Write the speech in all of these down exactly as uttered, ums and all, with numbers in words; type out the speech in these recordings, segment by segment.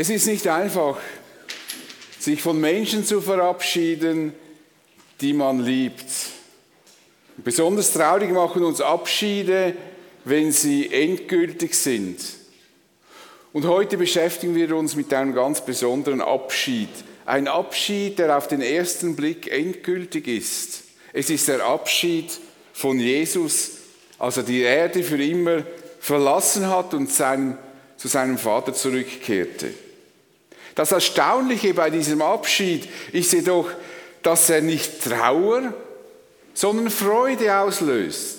Es ist nicht einfach, sich von Menschen zu verabschieden, die man liebt. Besonders traurig machen uns Abschiede, wenn sie endgültig sind. Und heute beschäftigen wir uns mit einem ganz besonderen Abschied. Ein Abschied, der auf den ersten Blick endgültig ist. Es ist der Abschied von Jesus, als er die Erde für immer verlassen hat und sein, zu seinem Vater zurückkehrte. Das Erstaunliche bei diesem Abschied ist jedoch, dass er nicht Trauer, sondern Freude auslöst.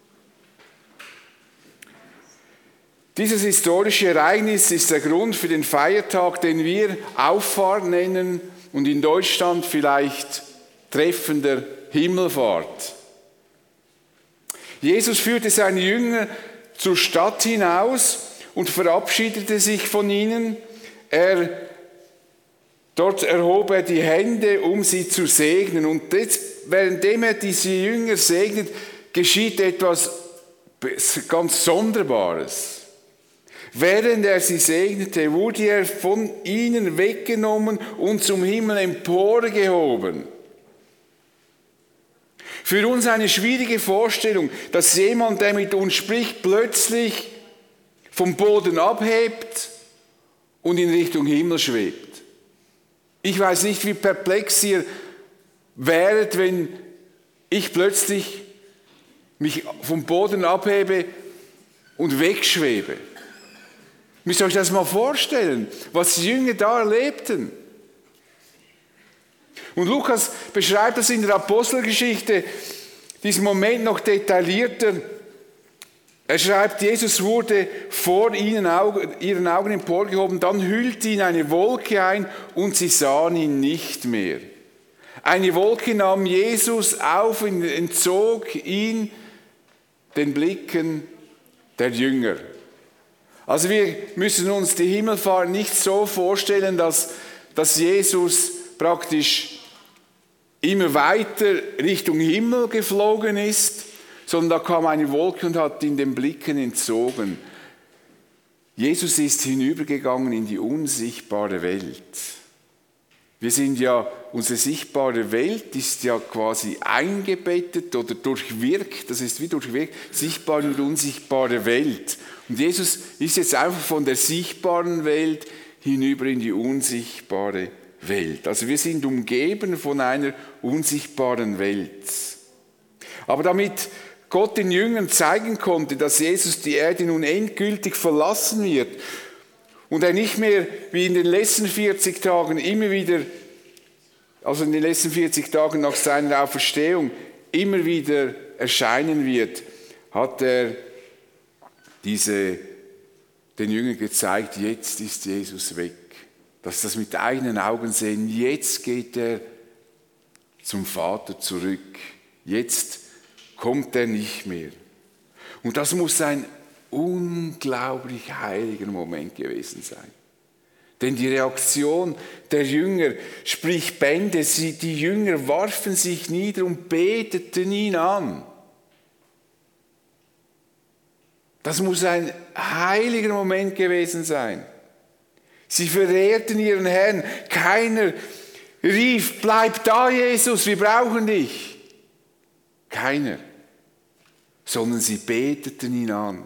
Dieses historische Ereignis ist der Grund für den Feiertag, den wir Auffahrt nennen und in Deutschland vielleicht treffender Himmelfahrt. Jesus führte seine Jünger zur Stadt hinaus und verabschiedete sich von ihnen. Er, dort erhob er die Hände, um sie zu segnen. Und jetzt, währenddem er diese Jünger segnet, geschieht etwas ganz Sonderbares. Während er sie segnete, wurde er von ihnen weggenommen und zum Himmel emporgehoben. Für uns eine schwierige Vorstellung, dass jemand, der mit uns spricht, plötzlich vom Boden abhebt und in Richtung Himmel schwebt. Ich weiß nicht, wie perplex ihr wäret, wenn ich plötzlich mich vom Boden abhebe und wegschwebe. Müsst ihr euch das mal vorstellen, was die Jünger da erlebten. Und Lukas beschreibt das in der Apostelgeschichte, diesen Moment noch detaillierter. Er schreibt, Jesus wurde vor ihnen Augen, ihren Augen emporgehoben, dann hüllte ihn eine Wolke ein und sie sahen ihn nicht mehr. Eine Wolke nahm Jesus auf und entzog ihn den Blicken der Jünger. Also wir müssen uns die Himmelfahrt nicht so vorstellen, dass, dass Jesus praktisch immer weiter Richtung Himmel geflogen ist, sondern da kam eine Wolke und hat ihn den Blicken entzogen. Jesus ist hinübergegangen in die unsichtbare Welt. Wir sind ja, unsere sichtbare Welt ist ja quasi eingebettet oder durchwirkt, das ist wie durchwirkt, sichtbare und unsichtbare Welt. Und Jesus ist jetzt einfach von der sichtbaren Welt hinüber in die unsichtbare Welt. Also wir sind umgeben von einer unsichtbaren Welt. Aber damit Gott den Jüngern zeigen konnte, dass Jesus die Erde nun endgültig verlassen wird und er nicht mehr wie in den letzten vierzig Tagen immer wieder, also in den letzten vierzig Tagen nach seiner Auferstehung immer wieder erscheinen wird, hat er diese, den Jüngern gezeigt, jetzt ist Jesus weg. Dass das mit eigenen Augen sehen, jetzt geht er zum Vater zurück. Jetzt kommt er nicht mehr. Und das muss ein unglaublich heiliger Moment gewesen sein. Denn die Reaktion der Jünger spricht Bände. Sie, die Jünger warfen sich nieder und beteten ihn an. Das muss ein heiliger Moment gewesen sein. Sie verehrten ihren Herrn. Keiner rief, bleib da, Jesus, wir brauchen dich. Keiner. Sondern sie beteten ihn an.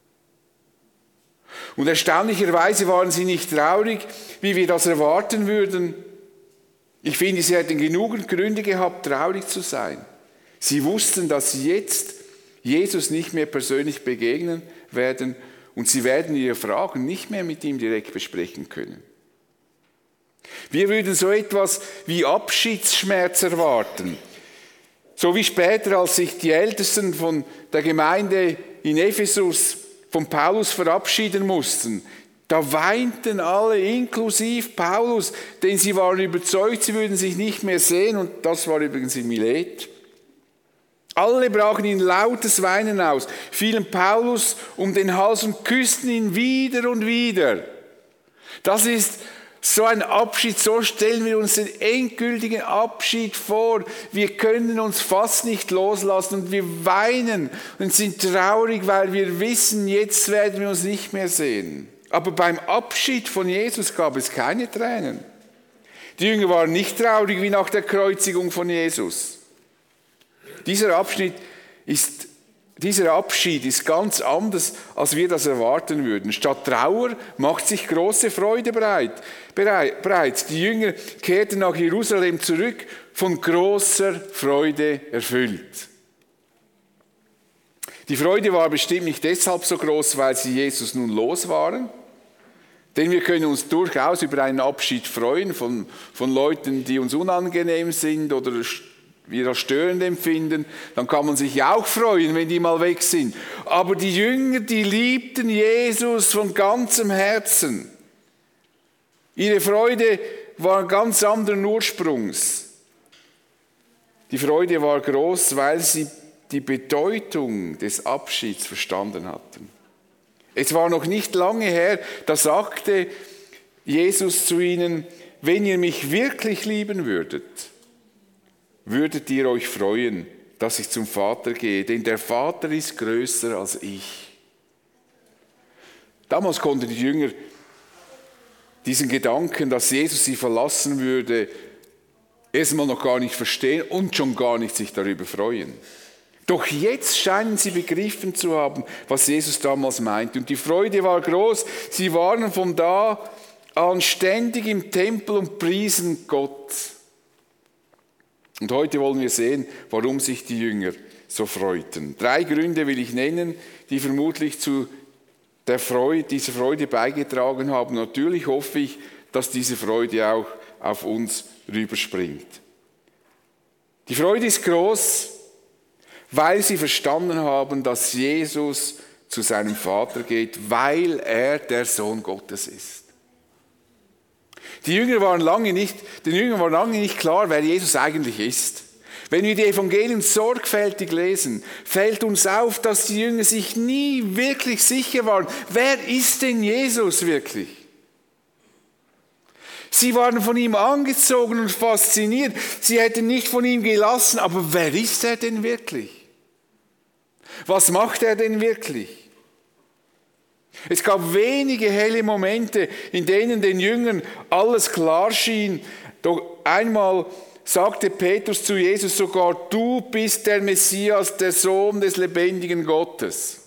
Und erstaunlicherweise waren sie nicht traurig, wie wir das erwarten würden. Ich finde, sie hätten genug Gründe gehabt, traurig zu sein. Sie wussten, dass sie jetzt Jesus nicht mehr persönlich begegnen werden und sie werden ihre Fragen nicht mehr mit ihm direkt besprechen können. Wir würden so etwas wie Abschiedsschmerz erwarten. So wie später, als sich die Ältesten von der Gemeinde in Ephesus von Paulus verabschieden mussten. Da weinten alle, inklusive Paulus, denn sie waren überzeugt, sie würden sich nicht mehr sehen. Und das war übrigens in Milet. Alle brachen in lautes Weinen aus, fielen Paulus um den Hals und küssten ihn wieder und wieder. Das ist so ein Abschied, so stellen wir uns den endgültigen Abschied vor. Wir können uns fast nicht loslassen und wir weinen und sind traurig, weil wir wissen, jetzt werden wir uns nicht mehr sehen. Aber beim Abschied von Jesus gab es keine Tränen. Die Jünger waren nicht traurig wie nach der Kreuzigung von Jesus. Dieser Abschnitt ist, dieser Abschied ist ganz anders, als wir das erwarten würden. Statt Trauer macht sich große Freude bereit. bereit. Die Jünger kehrten nach Jerusalem zurück, von großer Freude erfüllt. Die Freude war bestimmt nicht deshalb so groß, weil sie Jesus nun los waren. Denn wir können uns durchaus über einen Abschied freuen von, von Leuten, die uns unangenehm sind oder wir als störend empfinden. Dann kann man sich ja auch freuen, wenn die mal weg sind. Aber die Jünger, die liebten Jesus von ganzem Herzen. Ihre Freude war ganz anderen Ursprungs. Die Freude war groß, weil sie die Bedeutung des Abschieds verstanden hatten. Es war noch nicht lange her, da sagte Jesus zu ihnen, wenn ihr mich wirklich lieben würdet, würdet ihr euch freuen, dass ich zum Vater gehe, denn der Vater ist größer als ich. Damals konnten die Jünger diesen Gedanken, dass Jesus sie verlassen würde, erstmal noch gar nicht verstehen und schon gar nicht sich darüber freuen. Doch jetzt scheinen sie begriffen zu haben, was Jesus damals meinte. Und die Freude war groß. Sie waren von da an ständig im Tempel und priesen Gott. Und heute wollen wir sehen, warum sich die Jünger so freuten. Drei Gründe will ich nennen, die vermutlich zu der Freude, dieser Freude beigetragen haben. Natürlich hoffe ich, dass diese Freude auch auf uns rüberspringt. Die Freude ist groß, weil sie verstanden haben, dass Jesus zu seinem Vater geht, weil er der Sohn Gottes ist. Die Jünger waren lange nicht, den Jüngern war lange nicht klar, wer Jesus eigentlich ist. Wenn wir die Evangelien sorgfältig lesen, fällt uns auf, dass die Jünger sich nie wirklich sicher waren, wer ist denn Jesus wirklich? Sie waren von ihm angezogen und fasziniert. Sie hätten nicht von ihm gelassen, aber wer ist er denn wirklich? Was macht er denn wirklich? Es gab wenige helle Momente, in denen den Jüngern alles klar schien. Doch einmal sagte Petrus zu Jesus sogar, du bist der Messias, der Sohn des lebendigen Gottes.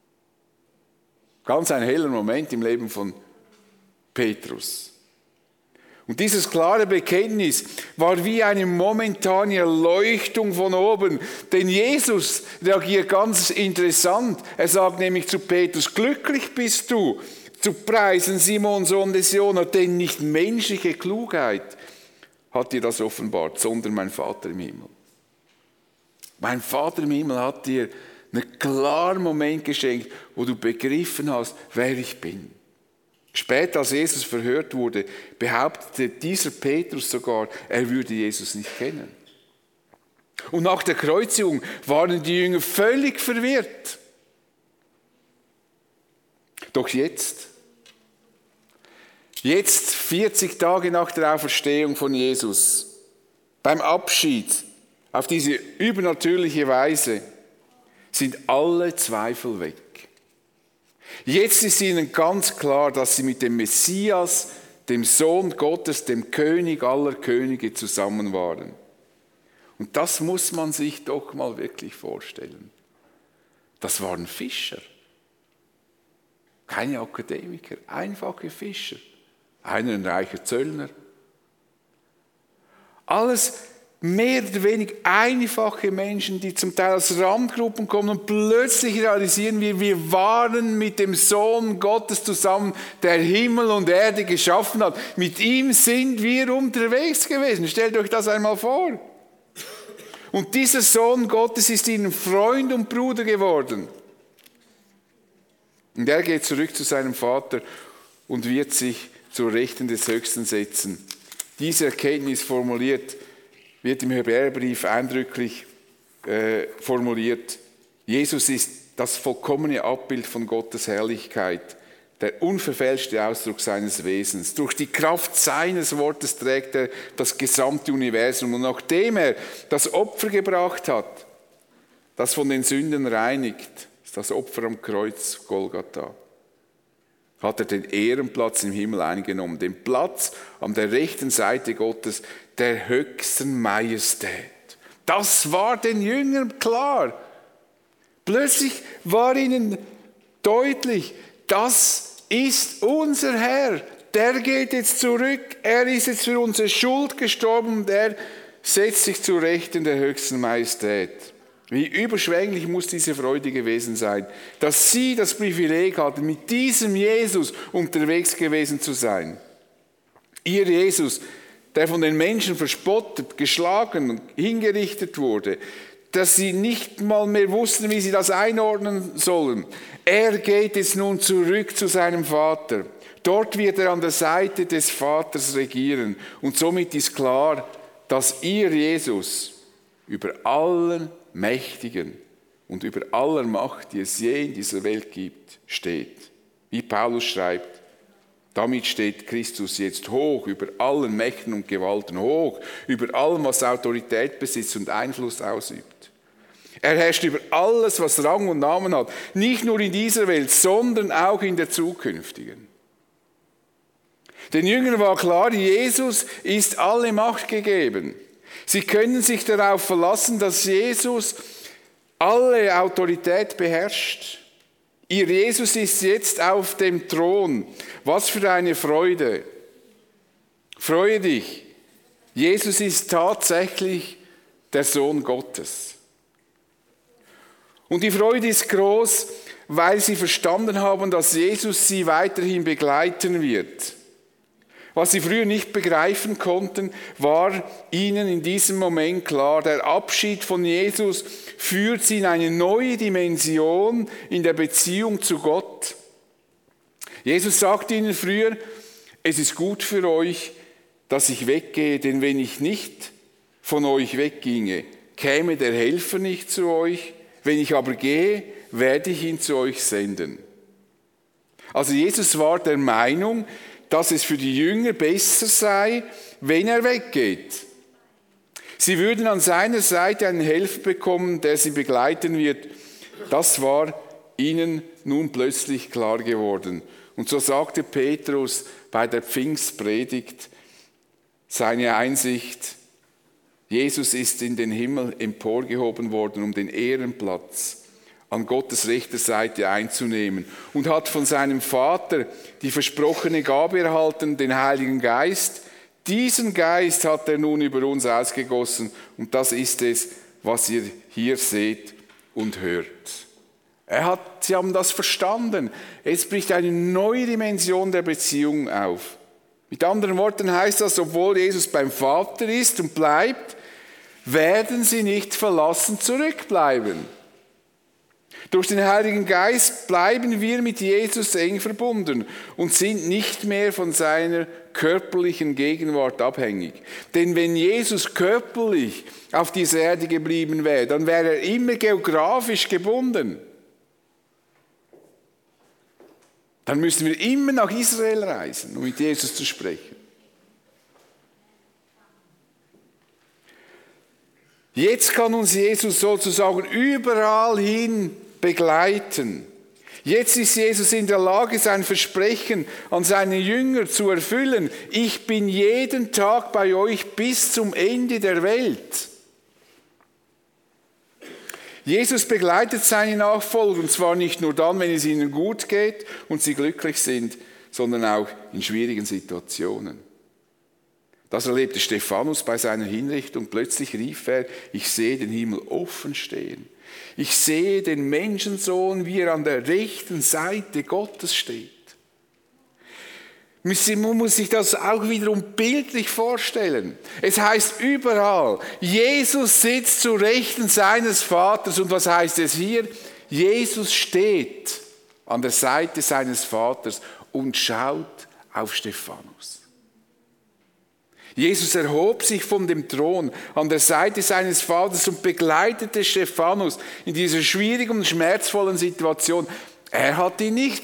Ganz ein heller Moment im Leben von Petrus. Und dieses klare Bekenntnis war wie eine momentane Erleuchtung von oben. Denn Jesus reagiert ganz interessant. Er sagt nämlich zu Petrus, glücklich bist du, zu preisen, Simon, Sohn des Jona, denn nicht menschliche Klugheit hat dir das offenbart, sondern mein Vater im Himmel. Mein Vater im Himmel hat dir einen klaren Moment geschenkt, wo du begriffen hast, wer ich bin. Später, als Jesus verhört wurde, behauptete dieser Petrus sogar, er würde Jesus nicht kennen. Und nach der Kreuzigung waren die Jünger völlig verwirrt. Doch jetzt, jetzt vierzig Tage nach der Auferstehung von Jesus, beim Abschied auf diese übernatürliche Weise, sind alle Zweifel weg. Jetzt ist ihnen ganz klar, dass sie mit dem Messias, dem Sohn Gottes, dem König aller Könige zusammen waren. Und das muss man sich doch mal wirklich vorstellen. Das waren Fischer. Keine Akademiker, einfache Fischer. Einer ein reicher Zöllner. Alles mehr oder weniger einfache Menschen, die zum Teil aus Randgruppen kommen und plötzlich realisieren wir, wir waren mit dem Sohn Gottes zusammen, der Himmel und Erde geschaffen hat. Mit ihm sind wir unterwegs gewesen. Stellt euch das einmal vor. Und dieser Sohn Gottes ist ihnen Freund und Bruder geworden. Und er geht zurück zu seinem Vater und wird sich zur Rechten des Höchsten setzen. Diese Erkenntnis formuliert wird im Hebräerbrief eindrücklich äh, formuliert. Jesus ist das vollkommene Abbild von Gottes Herrlichkeit, der unverfälschte Ausdruck seines Wesens. Durch die Kraft seines Wortes trägt er das gesamte Universum. Und nachdem er das Opfer gebracht hat, das von den Sünden reinigt, ist das Opfer am Kreuz Golgatha. hat er den Ehrenplatz im Himmel eingenommen, den Platz an der rechten Seite Gottes, der höchsten Majestät. Das war den Jüngern klar. Plötzlich war ihnen deutlich, das ist unser Herr. Der geht jetzt zurück, er ist jetzt für unsere Schuld gestorben und er setzt sich zu Rechten der höchsten Majestät. Wie überschwänglich muss diese Freude gewesen sein, dass sie das Privileg hatten, mit diesem Jesus unterwegs gewesen zu sein. Ihr Jesus, der von den Menschen verspottet, geschlagen und hingerichtet wurde, dass sie nicht mal mehr wussten, wie sie das einordnen sollen. Er geht jetzt nun zurück zu seinem Vater. Dort wird er an der Seite des Vaters regieren. Und somit ist klar, dass ihr Jesus über allen Mächtigen und über aller Macht, die es je in dieser Welt gibt, steht. Wie Paulus schreibt, damit steht Christus jetzt hoch über allen Mächten und Gewalten, hoch über allem, was Autorität besitzt und Einfluss ausübt. Er herrscht über alles, was Rang und Namen hat, nicht nur in dieser Welt, sondern auch in der zukünftigen. Den Jüngern war klar, Jesus ist alle Macht gegeben. Sie können sich darauf verlassen, dass Jesus alle Autorität beherrscht. Ihr Jesus ist jetzt auf dem Thron. Was für eine Freude. Freue dich. Jesus ist tatsächlich der Sohn Gottes. Und die Freude ist groß, weil sie verstanden haben, dass Jesus sie weiterhin begleiten wird. Was sie früher nicht begreifen konnten, war ihnen in diesem Moment klar. Der Abschied von Jesus führt sie in eine neue Dimension in der Beziehung zu Gott. Jesus sagte ihnen früher, es ist gut für euch, dass ich weggehe, denn wenn ich nicht von euch wegginge, käme der Helfer nicht zu euch. Wenn ich aber gehe, werde ich ihn zu euch senden. Also Jesus war der Meinung, dass es für die Jünger besser sei, wenn er weggeht. Sie würden an seiner Seite einen Helfer bekommen, der sie begleiten wird. Das war ihnen nun plötzlich klar geworden. Und so sagte Petrus bei der Pfingstpredigt seine Einsicht: Jesus ist in den Himmel emporgehoben worden, um den Ehrenplatz an Gottes rechter Seite einzunehmen und hat von seinem Vater die versprochene Gabe erhalten, den Heiligen Geist. Diesen Geist hat er nun über uns ausgegossen und das ist es, was ihr hier seht und hört. Er hat, sie haben das verstanden. Jetzt bricht eine neue Dimension der Beziehung auf. Mit anderen Worten heißt das, obwohl Jesus beim Vater ist und bleibt, werden sie nicht verlassen zurückbleiben. Durch den Heiligen Geist bleiben wir mit Jesus eng verbunden und sind nicht mehr von seiner körperlichen Gegenwart abhängig. Denn wenn Jesus körperlich auf dieser Erde geblieben wäre, dann wäre er immer geografisch gebunden. Dann müssen wir immer nach Israel reisen, um mit Jesus zu sprechen. Jetzt kann uns Jesus sozusagen überall hin begleiten. Jetzt ist Jesus in der Lage, sein Versprechen an seine Jünger zu erfüllen. Ich bin jeden Tag bei euch bis zum Ende der Welt. Jesus begleitet seine Nachfolger, und zwar nicht nur dann, wenn es ihnen gut geht und sie glücklich sind, sondern auch in schwierigen Situationen. Das erlebte Stephanus bei seiner Hinrichtung. Plötzlich rief er: Ich sehe den Himmel offen stehen. Ich sehe den Menschensohn, wie er an der rechten Seite Gottes steht. Man muss sich das auch wiederum bildlich vorstellen. Es heißt überall, Jesus sitzt zu Rechten seines Vaters. Und was heißt es hier? Jesus steht an der Seite seines Vaters und schaut auf Stephanus. Jesus erhob sich von dem Thron an der Seite seines Vaters und begleitete Stephanus in dieser schwierigen und schmerzvollen Situation. Er hat ihn nicht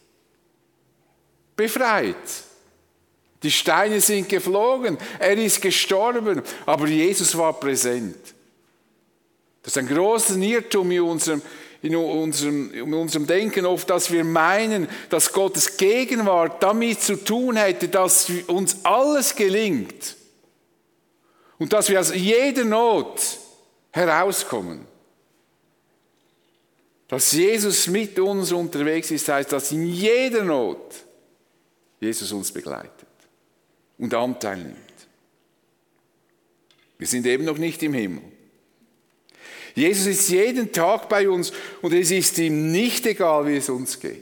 befreit. Die Steine sind geflogen, er ist gestorben, aber Jesus war präsent. Das ist ein großer Irrtum in unserem, in unserem, in unserem Denken oft, dass wir meinen, dass Gottes Gegenwart damit zu tun hätte, dass uns alles gelingt und dass wir aus jeder Not herauskommen. Dass Jesus mit uns unterwegs ist, heißt, dass in jeder Not Jesus uns begleitet und Anteil nimmt. Wir sind eben noch nicht im Himmel. Jesus ist jeden Tag bei uns und es ist ihm nicht egal, wie es uns geht.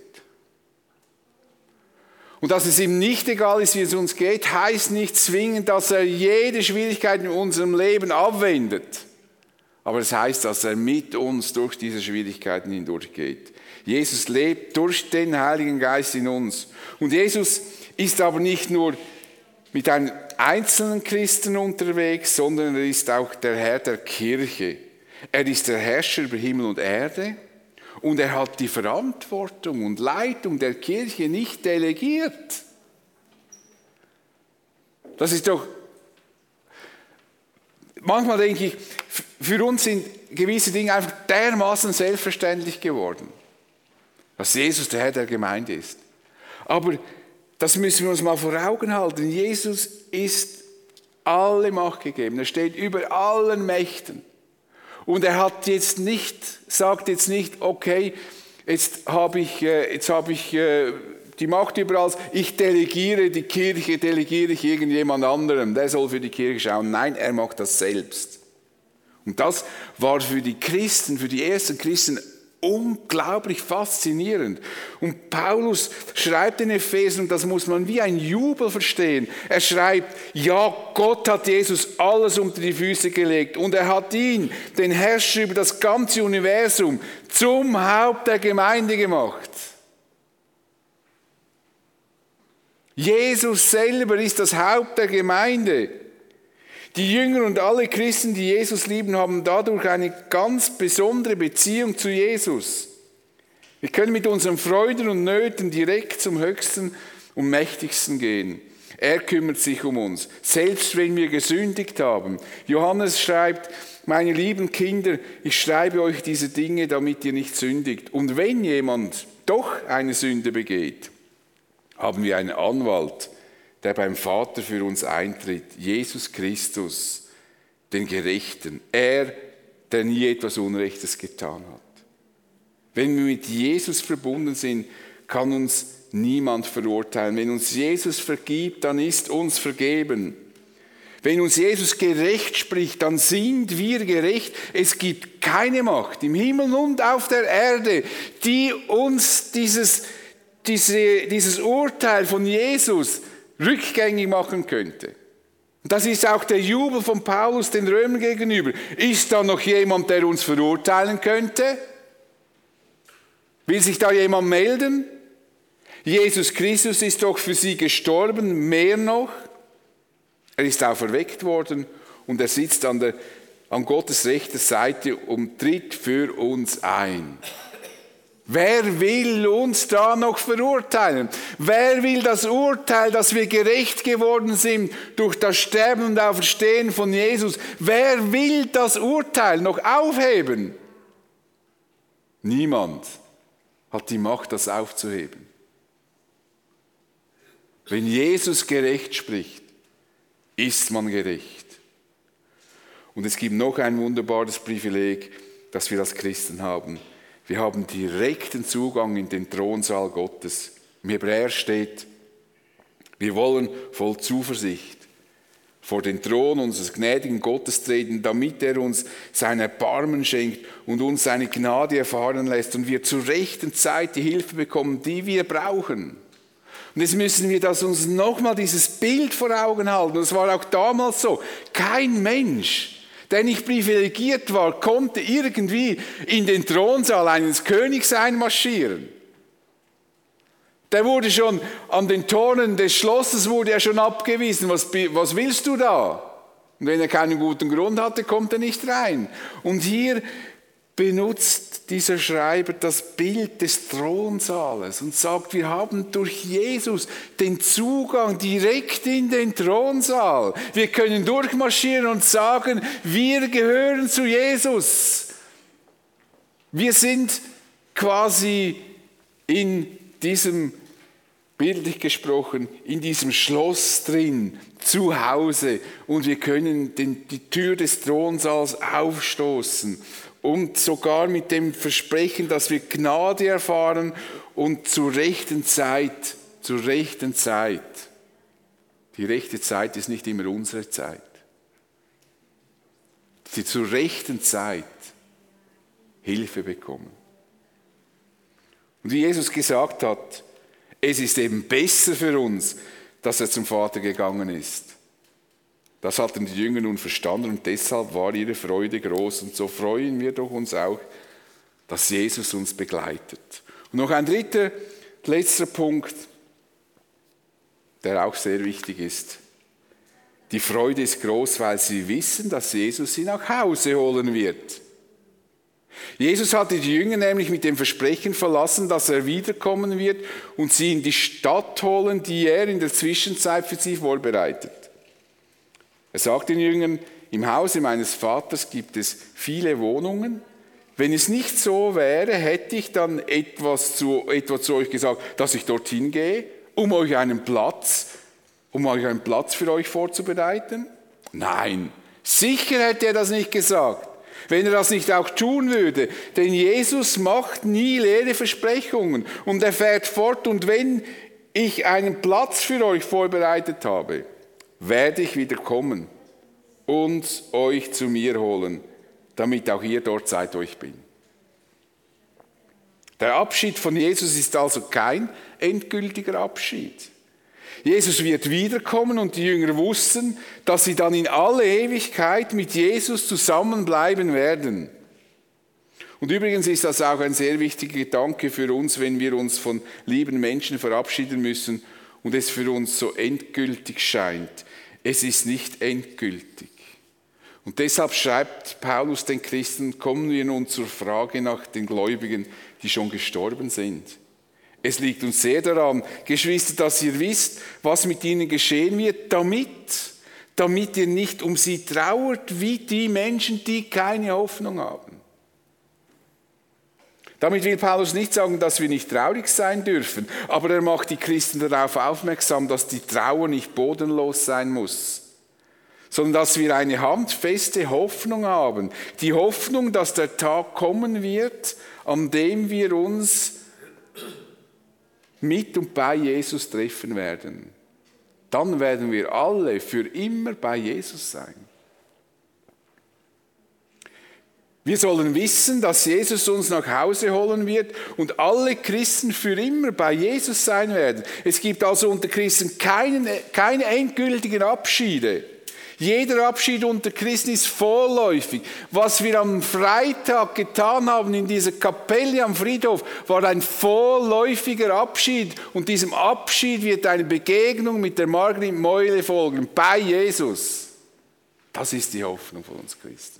Und dass es ihm nicht egal ist, wie es uns geht, heißt nicht zwingend, dass er jede Schwierigkeit in unserem Leben abwendet. Aber es heißt, dass er mit uns durch diese Schwierigkeiten hindurchgeht. Jesus lebt durch den Heiligen Geist in uns. Und Jesus ist aber nicht nur mit einem einzelnen Christen unterwegs, sondern er ist auch der Herr der Kirche. Er ist der Herrscher über Himmel und Erde und er hat die Verantwortung und Leitung der Kirche nicht delegiert. Das ist doch, manchmal denke ich, für uns sind gewisse Dinge einfach dermaßen selbstverständlich geworden, dass Jesus der Herr der Gemeinde ist. Aber das müssen wir uns mal vor Augen halten. Jesus ist alle Macht gegeben. Er steht über allen Mächten. Und er hat jetzt nicht, sagt jetzt nicht, okay, jetzt habe ich, jetzt habe ich die Macht über alles, ich delegiere die Kirche, delegiere ich irgendjemand anderem, der soll für die Kirche schauen. Nein, er macht das selbst. Und das war für die Christen, für die ersten Christen unglaublich faszinierend. Und Paulus schreibt in Epheser, und das muss man wie ein Jubel verstehen. Er schreibt, ja, Gott hat Jesus alles unter die Füße gelegt und er hat ihn, den Herrscher über das ganze Universum, zum Haupt der Gemeinde gemacht. Jesus selber ist das Haupt der Gemeinde. Die Jünger und alle Christen, die Jesus lieben, haben dadurch eine ganz besondere Beziehung zu Jesus. Wir können mit unseren Freuden und Nöten direkt zum Höchsten und Mächtigsten gehen. Er kümmert sich um uns, selbst wenn wir gesündigt haben. Johannes schreibt, meine lieben Kinder, ich schreibe euch diese Dinge, damit ihr nicht sündigt. Und wenn jemand doch eine Sünde begeht, haben wir einen Anwalt, der beim Vater für uns eintritt, Jesus Christus, den Gerechten, er, der nie etwas Unrechtes getan hat. Wenn wir mit Jesus verbunden sind, kann uns niemand verurteilen. Wenn uns Jesus vergibt, dann ist uns vergeben. Wenn uns Jesus gerecht spricht, dann sind wir gerecht. Es gibt keine Macht im Himmel und auf der Erde, die uns dieses, diese, dieses Urteil von Jesus rückgängig machen könnte. Und das ist auch der Jubel von Paulus den Römern gegenüber. Ist da noch jemand, der uns verurteilen könnte? Will sich da jemand melden? Jesus Christus ist doch für sie gestorben, mehr noch. Er ist auferweckt worden und er sitzt an, der, an Gottes rechter Seite und tritt für uns ein. Wer will uns da noch verurteilen? Wer will das Urteil, dass wir gerecht geworden sind durch das Sterben und Auferstehen von Jesus? Wer will das Urteil noch aufheben? Niemand hat die Macht, das aufzuheben. Wenn Jesus gerecht spricht, ist man gerecht. Und es gibt noch ein wunderbares Privileg, das wir als Christen haben. Wir haben direkten Zugang in den Thronsaal Gottes. Im Hebräer steht, wir wollen voll Zuversicht vor den Thron unseres gnädigen Gottes treten, damit er uns sein Erbarmen schenkt und uns seine Gnade erfahren lässt und wir zur rechten Zeit die Hilfe bekommen, die wir brauchen. Und jetzt müssen wir das uns nochmal dieses Bild vor Augen halten. Das war auch damals so. Kein Mensch, der nicht privilegiert war, konnte irgendwie in den Thronsaal eines Königs einmarschieren. Der wurde schon an den Toren des Schlosses wurde er schon abgewiesen. Was, was willst du da? Und wenn er keinen guten Grund hatte, kommt er nicht rein. Und hier benutzt dieser Schreiber das Bild des Thronsaales und sagt, wir haben durch Jesus den Zugang direkt in den Thronsaal. Wir können durchmarschieren und sagen, wir gehören zu Jesus. Wir sind quasi in diesem, bildlich gesprochen, in diesem Schloss drin, zu Hause, und wir können den, die Tür des Thronsaals aufstoßen und sogar mit dem Versprechen, dass wir Gnade erfahren und zur rechten Zeit, zur rechten Zeit. Die rechte Zeit ist nicht immer unsere Zeit. Die zur rechten Zeit Hilfe bekommen. Und wie Jesus gesagt hat, es ist eben besser für uns, dass er zum Vater gegangen ist. Das hatten die Jünger nun verstanden und deshalb war ihre Freude groß. Und so freuen wir doch uns auch, dass Jesus uns begleitet. Und noch ein dritter, letzter Punkt, der auch sehr wichtig ist. Die Freude ist groß, weil sie wissen, dass Jesus sie nach Hause holen wird. Jesus hatte die Jünger nämlich mit dem Versprechen verlassen, dass er wiederkommen wird und sie in die Stadt holen, die er in der Zwischenzeit für sie vorbereitet. Er sagt den Jüngern, im Hause meines Vaters gibt es viele Wohnungen. Wenn es nicht so wäre, hätte ich dann etwas zu, etwa zu euch gesagt, dass ich dorthin gehe, um euch einen Platz, um euch einen Platz für euch vorzubereiten? Nein, sicher hätte er das nicht gesagt, wenn er das nicht auch tun würde. Denn Jesus macht nie leere Versprechungen und er fährt fort. Und wenn ich einen Platz für euch vorbereitet habe, werde ich wieder kommen und euch zu mir holen, damit auch ihr dort seid, wo ich bin. Der Abschied von Jesus ist also kein endgültiger Abschied. Jesus wird wiederkommen und die Jünger wussten, dass sie dann in alle Ewigkeit mit Jesus zusammenbleiben werden. Und übrigens ist das auch ein sehr wichtiger Gedanke für uns, wenn wir uns von lieben Menschen verabschieden müssen und es für uns so endgültig scheint. Es ist nicht endgültig. Und deshalb schreibt Paulus den Christen, kommen wir nun zur Frage nach den Gläubigen, die schon gestorben sind. Es liegt uns sehr daran, Geschwister, dass ihr wisst, was mit ihnen geschehen wird, damit, damit ihr nicht um sie trauert, wie die Menschen, die keine Hoffnung haben. Damit will Paulus nicht sagen, dass wir nicht traurig sein dürfen, aber er macht die Christen darauf aufmerksam, dass die Trauer nicht bodenlos sein muss, sondern dass wir eine handfeste Hoffnung haben. Die Hoffnung, dass der Tag kommen wird, an dem wir uns mit und bei Jesus treffen werden. Dann werden wir alle für immer bei Jesus sein. Wir sollen wissen, dass Jesus uns nach Hause holen wird und alle Christen für immer bei Jesus sein werden. Es gibt also unter Christen keinen, keine endgültigen Abschiede. Jeder Abschied unter Christen ist vorläufig. Was wir am Freitag getan haben in dieser Kapelle am Friedhof, war ein vorläufiger Abschied. Und diesem Abschied wird eine Begegnung mit der Margrit Meule folgen, bei Jesus. Das ist die Hoffnung von uns Christen.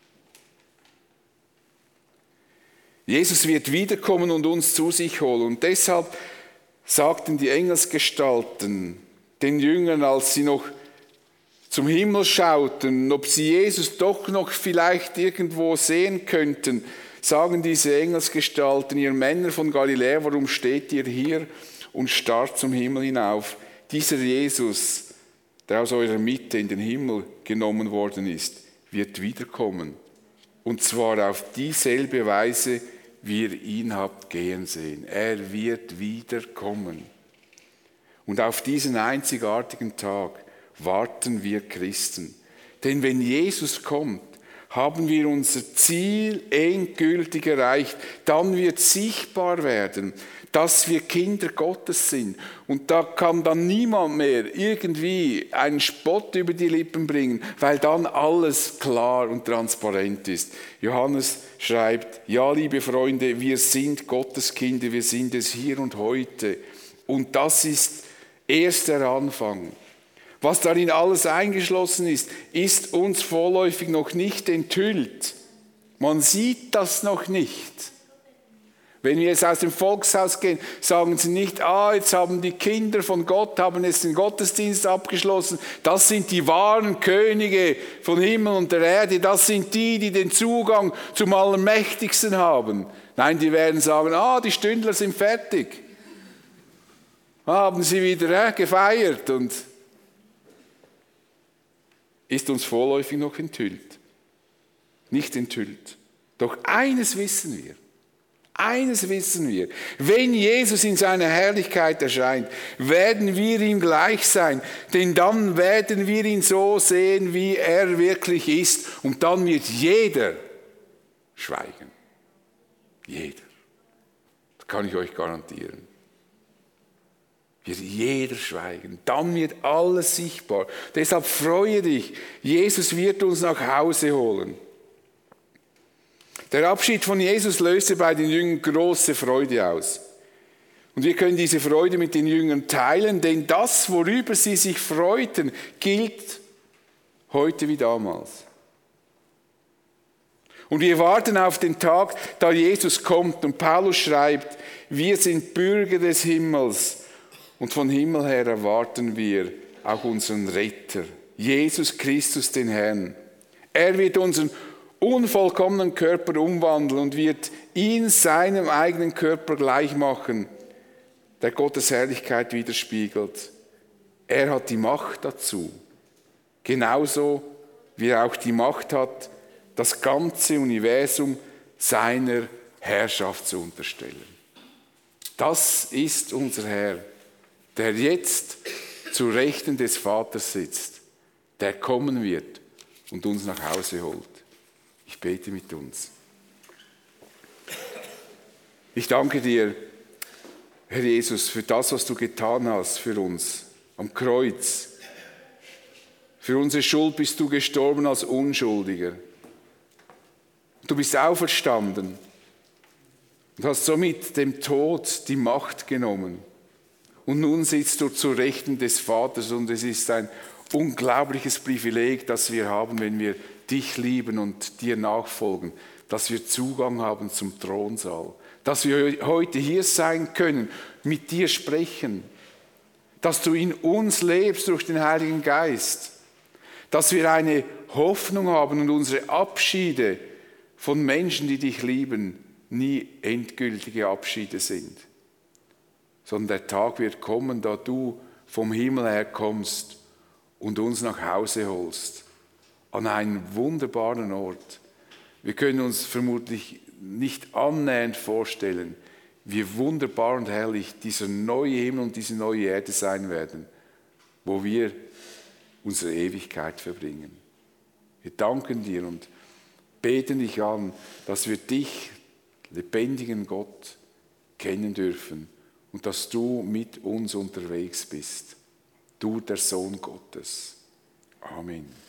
Jesus wird wiederkommen und uns zu sich holen. Und deshalb sagten die Engelsgestalten den Jüngern, als sie noch zum Himmel schauten, ob sie Jesus doch noch vielleicht irgendwo sehen könnten, sagen diese Engelsgestalten, ihr Männer von Galiläa, warum steht ihr hier und starrt zum Himmel hinauf? Dieser Jesus, der aus eurer Mitte in den Himmel genommen worden ist, wird wiederkommen. Und zwar auf dieselbe Weise, wie ihr ihn habt gehen sehen. Er wird wiederkommen. Und auf diesen einzigartigen Tag warten wir Christen. Denn wenn Jesus kommt, haben wir unser Ziel endgültig erreicht. Dann wird sichtbar werden, dass wir Kinder Gottes sind. Und da kann dann niemand mehr irgendwie einen Spott über die Lippen bringen, weil dann alles klar und transparent ist. Johannes schreibt, ja, liebe Freunde, wir sind Gottes Kinder, wir sind es hier und heute. Und das ist erst der Anfang. Was darin alles eingeschlossen ist, ist uns vorläufig noch nicht enthüllt. Man sieht das noch nicht. Wenn wir jetzt aus dem Volkshaus gehen, sagen sie nicht, ah, jetzt haben die Kinder von Gott, haben jetzt den Gottesdienst abgeschlossen. Das sind die wahren Könige von Himmel und der Erde. Das sind die, die den Zugang zum Allermächtigsten haben. Nein, die werden sagen, ah, die Stündler sind fertig. Haben sie wieder äh, gefeiert und ist uns vorläufig noch enthüllt. Nicht enthüllt. Doch eines wissen wir. Eines wissen wir, wenn Jesus in seiner Herrlichkeit erscheint, werden wir ihm gleich sein, denn dann werden wir ihn so sehen, wie er wirklich ist, und dann wird jeder schweigen. Jeder. Das kann ich euch garantieren. Wird jeder schweigen. Dann wird alles sichtbar. Deshalb freue dich, Jesus wird uns nach Hause holen. Der Abschied von Jesus löste bei den Jüngern große Freude aus. Und wir können diese Freude mit den Jüngern teilen, denn das, worüber sie sich freuten, gilt heute wie damals. Und wir warten auf den Tag, da Jesus kommt. Und Paulus schreibt, wir sind Bürger des Himmels. Und von Himmel her erwarten wir auch unseren Retter, Jesus Christus, den Herrn. Er wird unseren unvollkommenen Körper umwandeln und wird ihn seinem eigenen Körper gleich machen, der Gottes Herrlichkeit widerspiegelt. Er hat die Macht dazu, genauso wie er auch die Macht hat, das ganze Universum seiner Herrschaft zu unterstellen. Das ist unser Herr, der jetzt zu Rechten des Vaters sitzt, der kommen wird und uns nach Hause holt. Ich bete mit uns. Ich danke dir, Herr Jesus, für das, was du getan hast für uns am Kreuz. Für unsere Schuld bist du gestorben als Unschuldiger. Du bist auferstanden und hast somit dem Tod die Macht genommen. Und nun sitzt du zu Rechten des Vaters und es ist ein unglaubliches Privileg, das wir haben, wenn wir dich lieben und dir nachfolgen, dass wir Zugang haben zum Thronsaal, dass wir heute hier sein können, mit dir sprechen, dass du in uns lebst durch den Heiligen Geist, dass wir eine Hoffnung haben und unsere Abschiede von Menschen, die dich lieben, nie endgültige Abschiede sind, sondern der Tag wird kommen, da du vom Himmel her kommst und uns nach Hause holst, an einen wunderbaren Ort. Wir können uns vermutlich nicht annähernd vorstellen, wie wunderbar und herrlich dieser neue Himmel und diese neue Erde sein werden, wo wir unsere Ewigkeit verbringen. Wir danken dir und beten dich an, dass wir dich, lebendigen Gott, kennen dürfen und dass du mit uns unterwegs bist. Du, der Sohn Gottes. Amen.